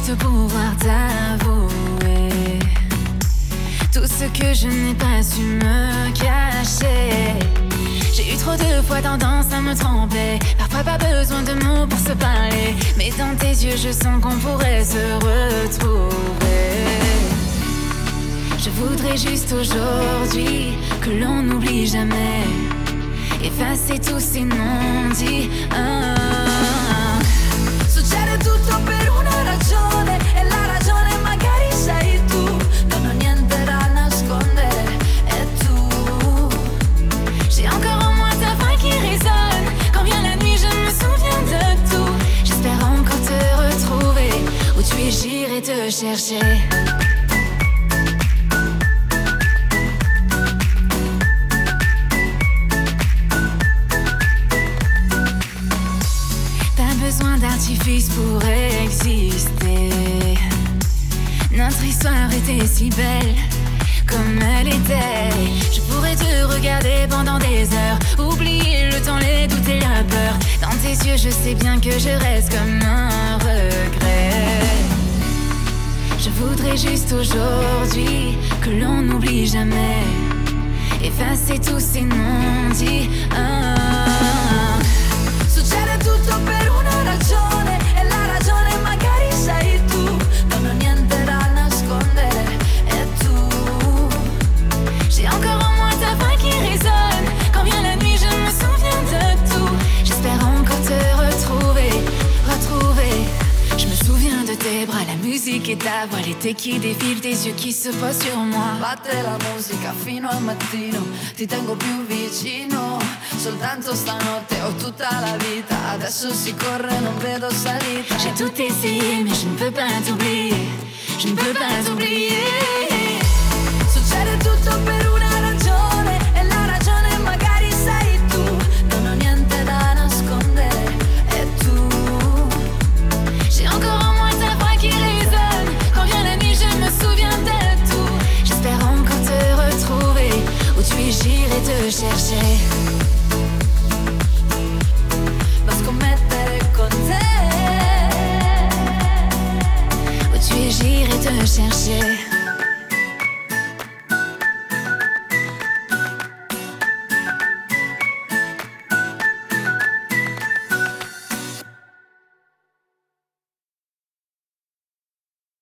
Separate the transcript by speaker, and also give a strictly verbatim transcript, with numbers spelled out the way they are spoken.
Speaker 1: juste pouvoir t'avouer tout ce que je n'ai pas su me cacher. J'ai eu trop de fois tendance à me tromper, parfois pas besoin de mots pour se parler, mais dans tes yeux je sens qu'on pourrait se retrouver. Je voudrais juste aujourd'hui que l'on n'oublie jamais, effacer tous ces non-dits. Ah.
Speaker 2: Succede tutto per una ragione, e la ragione magari sei tu. Non ho niente da nascondere, e tu.
Speaker 1: J'ai encore en moi ta voix qui résonne. Quand vient la nuit je me souviens de tout. J'espère encore te retrouver, où tu es j'irai te chercher. Besoin d'artifice pour exister. Notre histoire était si belle comme elle était. Je pourrais te regarder pendant des heures, oublier le temps, les doutes et la peur. Dans tes yeux je sais bien que je reste comme un regret. Je voudrais juste aujourd'hui que l'on n'oublie jamais, effacer tous ces non-dits. Ah.
Speaker 2: Succede tutto per una ragione, e la ragione magari sei tu. Non ho niente da nascondere, e tu.
Speaker 1: J'ai encore en moi ta voix qui résonne. Quand vient la nuit je me souviens de tout. J'espère encore te retrouver, retrouver. Je me souviens de tes bras, la musique et ta voix, l'été qui défile, tes yeux qui se posent sur moi.
Speaker 2: Batte la musica fino al mattino, ti tengo più vicino. Soltanto stanotte ho tutta la vita, adesso si corre, non vedo salita.
Speaker 1: J'ai tout essayé mais je ne peux pas t'oublier, je ne peux pas t'oublier.
Speaker 2: Succede tutto per una ragione, e la ragione magari sei tu. Non ho niente da nascondere, e tu.
Speaker 1: J'ai encore en moi ta voix qui résonne. Quand vient la nuit je me souviens de tout. J'espère encore te retrouver, où tu es j'irai te chercher.
Speaker 2: Scommettere con te,
Speaker 1: où tu es j'irai te chercher.